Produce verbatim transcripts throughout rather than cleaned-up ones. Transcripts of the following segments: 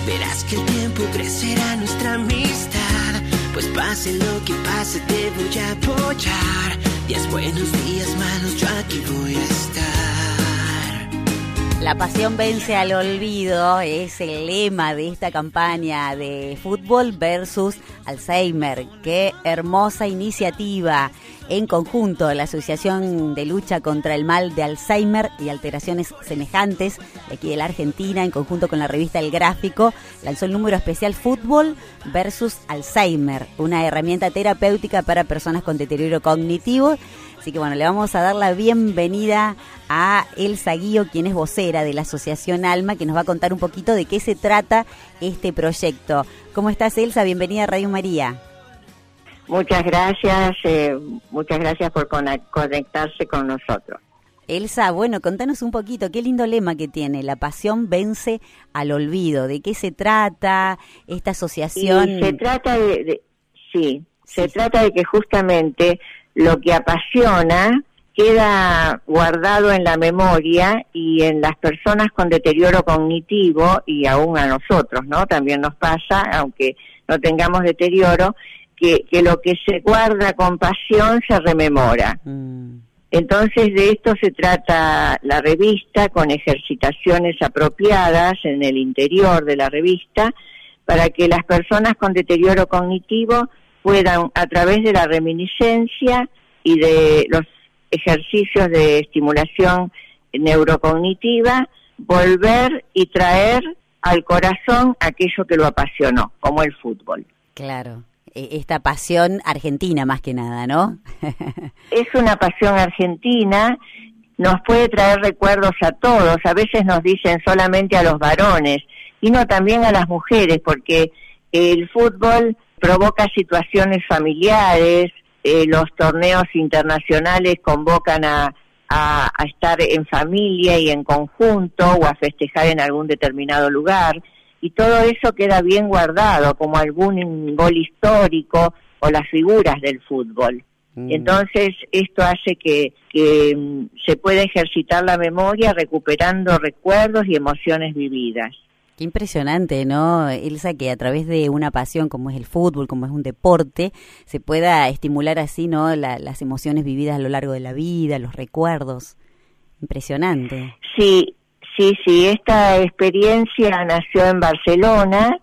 Verás que el tiempo crecerá nuestra amistad, pues pase lo que pase te voy a apoyar. Días buenos, días malos, yo aquí voy a estar. La pasión vence al olvido es el lema de esta campaña de fútbol versus Alzheimer. Qué hermosa iniciativa. En conjunto, la Asociación de Lucha contra el Mal de Alzheimer y alteraciones semejantes de aquí de la Argentina, en conjunto con la revista El Gráfico, lanzó el número especial Fútbol versus Alzheimer, una herramienta terapéutica para personas con deterioro cognitivo. Así que bueno, le vamos a dar la bienvenida a Elsa Guío, quien es vocera de la Asociación Alma, que nos va a contar un poquito de qué se trata este proyecto. ¿Cómo estás, Elsa? Bienvenida a Radio María. Muchas gracias, eh, muchas gracias por conectarse con nosotros. Elsa, bueno, contanos un poquito, qué lindo lema que tiene, la pasión vence al olvido. ¿De qué se trata esta asociación? Y se trata de, de sí, sí, se sí. trata de que justamente lo que apasiona queda guardado en la memoria y en las personas con deterioro cognitivo, y aún a nosotros, ¿no? También nos pasa, aunque no tengamos deterioro, que, que lo que se guarda con pasión se rememora. Mm. Entonces de esto se trata la revista, con ejercitaciones apropiadas en el interior de la revista, para que las personas con deterioro cognitivo puedan, a través de la reminiscencia y de los ejercicios de estimulación neurocognitiva, volver y traer al corazón aquello que lo apasionó, como el fútbol. Claro, esta pasión argentina más que nada, ¿no? Es una pasión argentina, nos puede traer recuerdos a todos, a veces nos dicen solamente a los varones, y no, también a las mujeres, porque el fútbol provoca situaciones familiares, eh, los torneos internacionales convocan a, a, a estar en familia y en conjunto, o a festejar en algún determinado lugar, y todo eso queda bien guardado, como algún gol histórico o las figuras del fútbol. Mm. Entonces esto hace que, que um, se pueda ejercitar la memoria recuperando recuerdos y emociones vividas. Qué impresionante, ¿no, Elsa, que a través de una pasión como es el fútbol, como es un deporte, se pueda estimular así, ¿no?, la, las emociones vividas a lo largo de la vida, los recuerdos. Impresionante. Sí, sí, sí, esta experiencia nació en Barcelona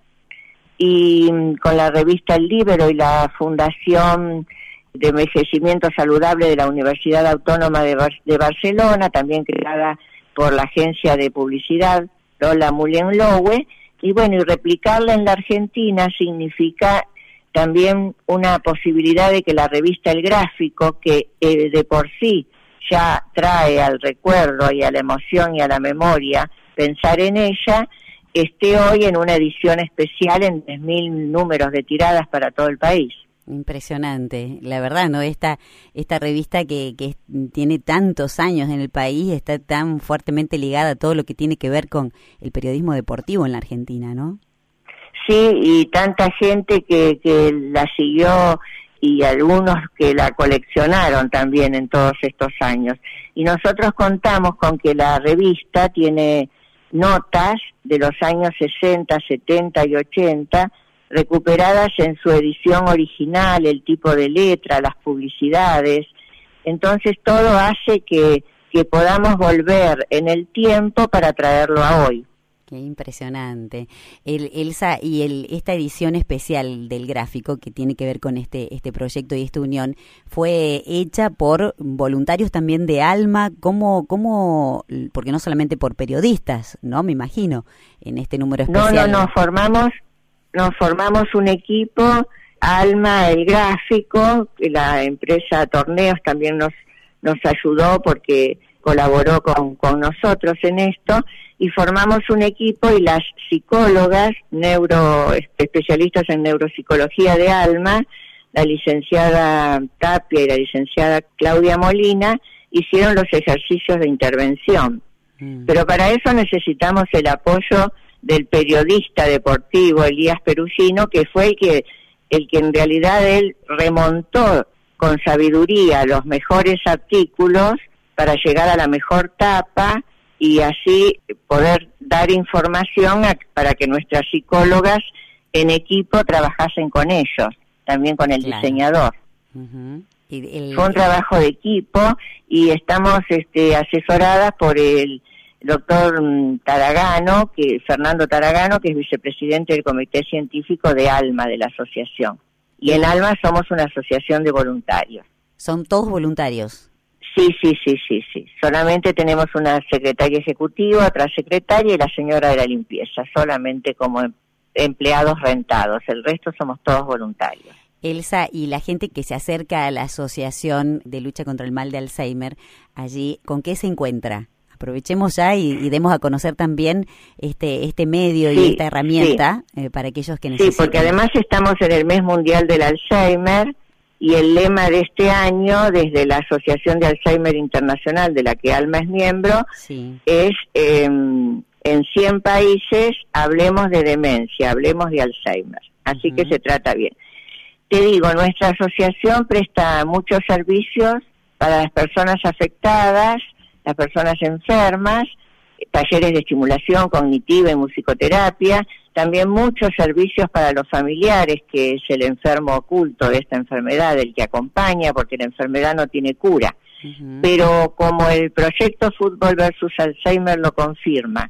y con la revista El Libero y la Fundación de Envejecimiento Saludable de la Universidad Autónoma de, Bar- de Barcelona, también creada por la agencia de publicidad Lola Mullenlowe, y bueno, y replicarla en la Argentina significa también una posibilidad de que la revista El Gráfico, que eh, de por sí ya trae al recuerdo y a la emoción y a la memoria pensar en ella, esté hoy en una edición especial en tres mil números de tiradas para todo el país. Impresionante, la verdad, ¿no? Esta esta revista que, que tiene tantos años en el país, está tan fuertemente ligada a todo lo que tiene que ver con el periodismo deportivo en la Argentina, ¿no? Sí, y tanta gente que, que la siguió y algunos que la coleccionaron también en todos estos años. Y nosotros contamos con que la revista tiene notas de los años sesenta, setenta y ochenta, recuperadas en su edición original, el tipo de letra, las publicidades. Entonces todo hace que, que podamos volver en el tiempo para traerlo a hoy. Qué impresionante. El, Elsa, y el, esta edición especial del Gráfico que tiene que ver con este, este proyecto y esta unión, ¿fue hecha por voluntarios también de Alma? ¿Cómo, cómo, porque no solamente por periodistas, ¿no? Me imagino, en este número especial. No, no, no, formamos... Nos formamos un equipo, Alma, El Gráfico, la empresa Torneos también nos nos ayudó porque colaboró con, con nosotros en esto, y formamos un equipo, y las psicólogas, neuro especialistas en neuropsicología de Alma, la licenciada Tapia y la licenciada Claudia Molina, hicieron los ejercicios de intervención. Mm. Pero para eso necesitamos el apoyo del periodista deportivo Elías Perugino, que fue el que el que en realidad él remontó con sabiduría los mejores artículos para llegar a la mejor tapa y así poder dar información a, para que nuestras psicólogas en equipo trabajasen con ellos, también con el claro. diseñador. Uh-huh. Y el... Fue un trabajo de equipo y estamos este, asesoradas por el doctor Taragano, que Fernando Taragano, que es vicepresidente del Comité Científico de ALMA, de la asociación. Y en ALMA somos una asociación de voluntarios. ¿Son todos voluntarios? Sí, sí, sí, sí, sí. Solamente tenemos una secretaria ejecutiva, otra secretaria y la señora de la limpieza, solamente como empleados rentados. El resto somos todos voluntarios. Elsa, y la gente que se acerca a la Asociación de Lucha contra el Mal de Alzheimer, allí, ¿con qué se encuentra? Aprovechemos ya y, y demos a conocer también este este medio sí, y esta herramienta sí. eh, para aquellos que necesiten. Sí, porque además estamos en el Mes Mundial del Alzheimer y el lema de este año, desde la Asociación de Alzheimer Internacional, de la que ALMA es miembro, sí. es eh, en cien países hablemos de demencia, hablemos de Alzheimer. Así uh-huh. que se trata bien. Te digo, nuestra asociación presta muchos servicios para las personas afectadas, las personas enfermas, talleres de estimulación cognitiva y musicoterapia, también muchos servicios para los familiares, que es el enfermo oculto de esta enfermedad, el que acompaña, porque la enfermedad no tiene cura. Uh-huh. Pero como el proyecto Fútbol versus Alzheimer lo confirma,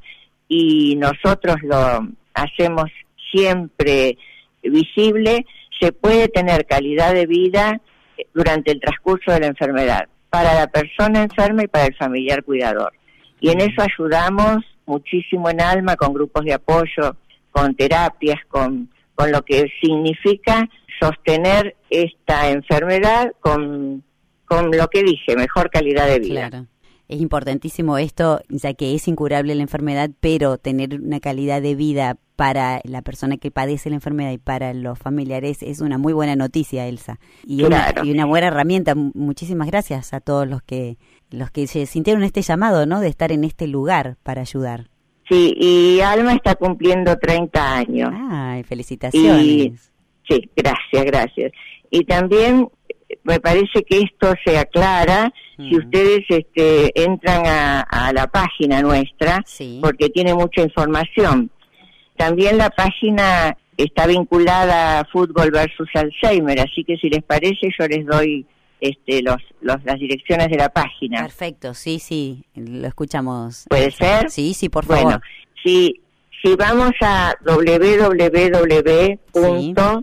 y nosotros lo hacemos siempre visible, se puede tener calidad de vida durante el transcurso de la enfermedad, para la persona enferma y para el familiar cuidador. Y en eso ayudamos muchísimo en ALMA, con grupos de apoyo, con terapias, con, con lo que significa sostener esta enfermedad con, con lo que dije, mejor calidad de vida. Claro. Es importantísimo esto, ya que es incurable la enfermedad, pero tener una calidad de vida para la persona que padece la enfermedad y para los familiares es una muy buena noticia, Elsa. Y, claro. una, y una buena herramienta. Muchísimas gracias a todos los que los que se sintieron este llamado, ¿no?, de estar en este lugar para ayudar. Sí, y Alma está cumpliendo treinta años. Ay, felicitaciones. Y, sí, gracias, gracias. Y también me parece que esto se aclara mm. si ustedes este, entran a, a la página nuestra, sí. porque tiene mucha información. También la página está vinculada a Fútbol versus Alzheimer, así que si les parece yo les doy este, los, los las direcciones de la página. Perfecto, sí, sí, lo escuchamos. ¿Puede ser? Sí, sí, por favor. Bueno, si, si vamos a doble u doble u doble u punto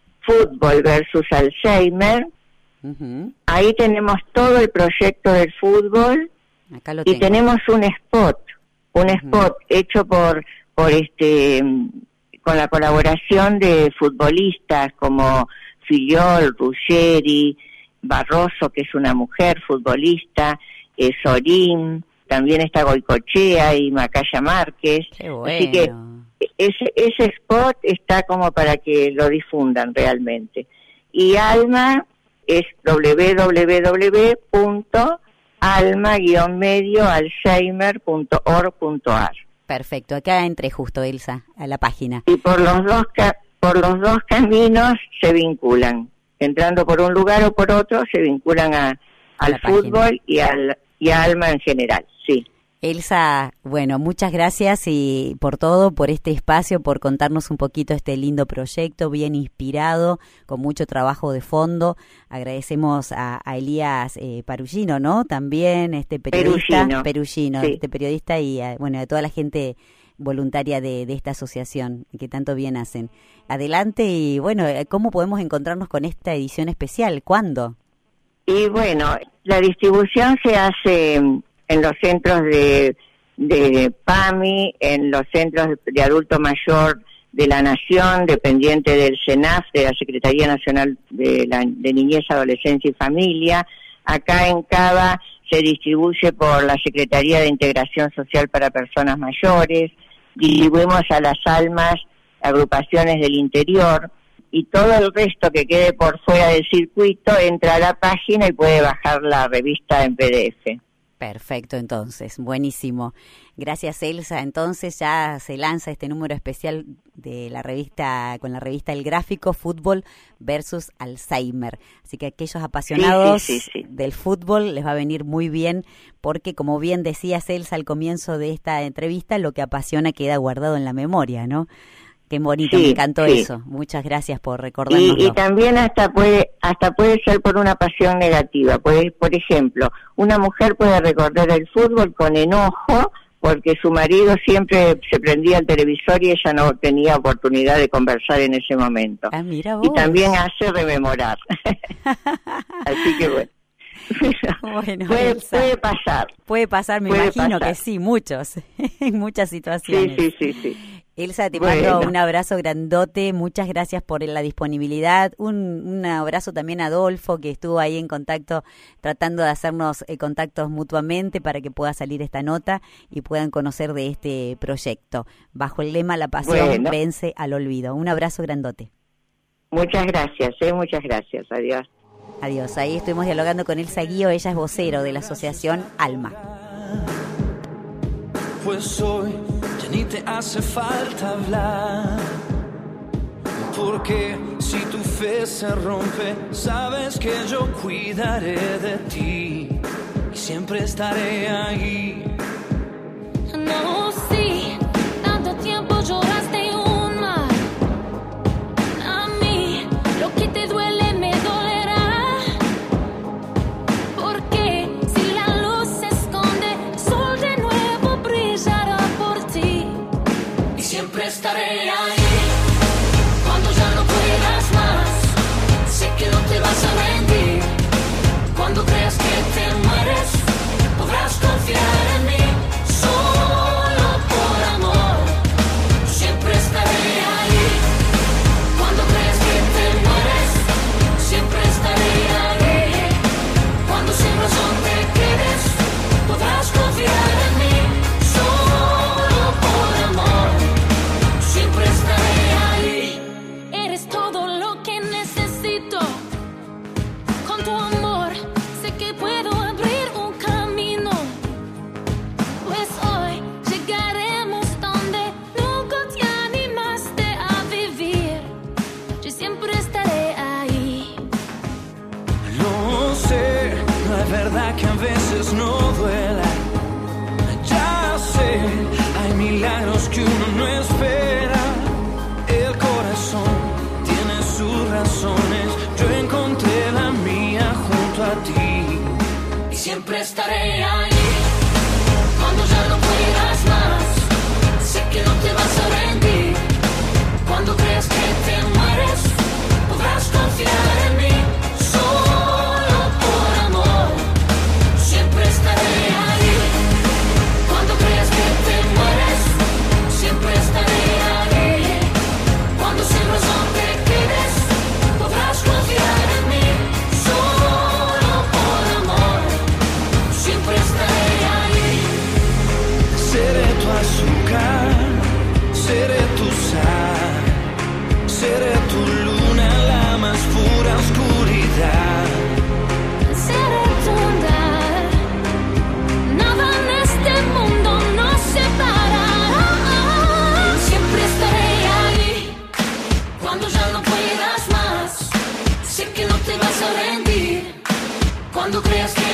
fútbol versus Alzheimer, uh-huh. ahí tenemos todo el proyecto del fútbol. Acá lo y tengo. Tenemos un spot, un uh-huh. spot hecho por por este con la colaboración de futbolistas como Filiol, Ruggeri, Barroso, que es una mujer futbolista, eh, Sorín, también está Goicochea y Macaya Márquez. Qué bueno. Así que ese, ese spot está como para que lo difundan realmente. Y Alma es doble u doble u doble u punto alma guion medio alzheimer punto org punto a r. Perfecto, acá entré justo, Elsa, a la página. Y por los dos ca- por los dos caminos se vinculan. Entrando por un lugar o por otro, se vinculan a, al fútbol y, al, y a Alma en general, sí. Elsa, bueno, muchas gracias y por todo, por este espacio, por contarnos un poquito este lindo proyecto, bien inspirado, con mucho trabajo de fondo. Agradecemos a, a Elías eh, Perugino, ¿no? También este periodista, Perugino, Perugino sí. este periodista y a, bueno, a toda la gente voluntaria de, de esta asociación que tanto bien hacen. Adelante y bueno, ¿cómo podemos encontrarnos con esta edición especial? ¿Cuándo? Y bueno, la distribución se hace en los centros de, de PAMI, en los centros de adulto mayor de la Nación, dependiente del SENAF, de la Secretaría Nacional de, la, de Niñez, Adolescencia y Familia. Acá en Cava se distribuye por la Secretaría de Integración Social para Personas Mayores, distribuimos a las almas, agrupaciones del interior, y todo el resto que quede por fuera del circuito entra a la página y puede bajar la revista en P D F. Perfecto, entonces, buenísimo. Gracias, Elsa. Entonces ya se lanza este número especial de la revista, con la revista El Gráfico, Fútbol versus Alzheimer. Así que aquellos apasionados sí, sí, sí, sí. del fútbol les va a venir muy bien, porque como bien decías, Elsa, al comienzo de esta entrevista, lo que apasiona queda guardado en la memoria, ¿no? Qué bonito, sí, me encantó sí. eso. Muchas gracias por recordárnoslo. Y, y también hasta puede hasta puede ser por una pasión negativa. Puede, por ejemplo, una mujer puede recordar el fútbol con enojo porque su marido siempre se prendía el televisor y ella no tenía oportunidad de conversar en ese momento. Ah, mira vos. Y también hace rememorar. Así que bueno. Bueno, puede, Elsa, puede pasar. Puede pasar, me puede imagino pasar. que sí, muchos, en muchas situaciones. Sí, sí, sí, sí. Elsa, te Bueno. mando un abrazo grandote, muchas gracias por la disponibilidad, un, un abrazo también a Adolfo, que estuvo ahí en contacto, tratando de hacernos eh, contactos mutuamente para que pueda salir esta nota y puedan conocer de este proyecto, bajo el lema La pasión Bueno. vence al olvido. Un abrazo grandote. Muchas gracias, eh, muchas gracias. Adiós. Adiós, ahí estuvimos dialogando con Elsa Guío, ella es vocero de la asociación ALMA. Pues hoy ya ni te hace falta hablar, porque si tu fe se rompe, sabes que yo cuidaré de ti y siempre estaré ahí. No, sí, tanto tiempo lloraste un mar. A mí lo que te duele me dolerá, porque si la luz se esconde, el sol de nuevo brillará por ti. Y siempre estaré ahí cuando ya no puedas más. Sé que no te vas a rendir. Cuando creas que te mueres, podrás confiar en mí. Solo por amor, siempre estaré ahí. Cuando creas que te mueres, siempre estaré ahí. Cuando sin razón te quedes, podrás confiar en mí. Solo por amor, siempre estaré ahí. Eres todo lo que necesito. Con tu amor sé que puedo abrir un camino. Pues hoy llegaremos donde nunca te animaste a vivir. Yo siempre estaré ahí. Lo sé, no es verdad que a veces no duela. Ya sé, hay milagros que uno no espera. El corazón tiene sus razones. Yo encontré la mía junto a ti. Y siempre estaré ahí. Cuando ya no puedas más, sé que no te vas a rendir. Cuando creas que te mueres, podrás confiar en mí. Solo por amor, siempre estaré ahí. Cuando creas que te mueres, siempre estaré ahí. Cuando sin razón te quedes, podrás confiar en mí. Solo por amor, siempre estaré ahí. Seré tu azúcar, seré tu sal, seré tu luna en la más pura oscuridad. Seré tu andar. Nada en este mundo nos separará. Siempre estaré ahí. Cuando ya no puedas más, sé que no te vas a rendir. Cuando creas que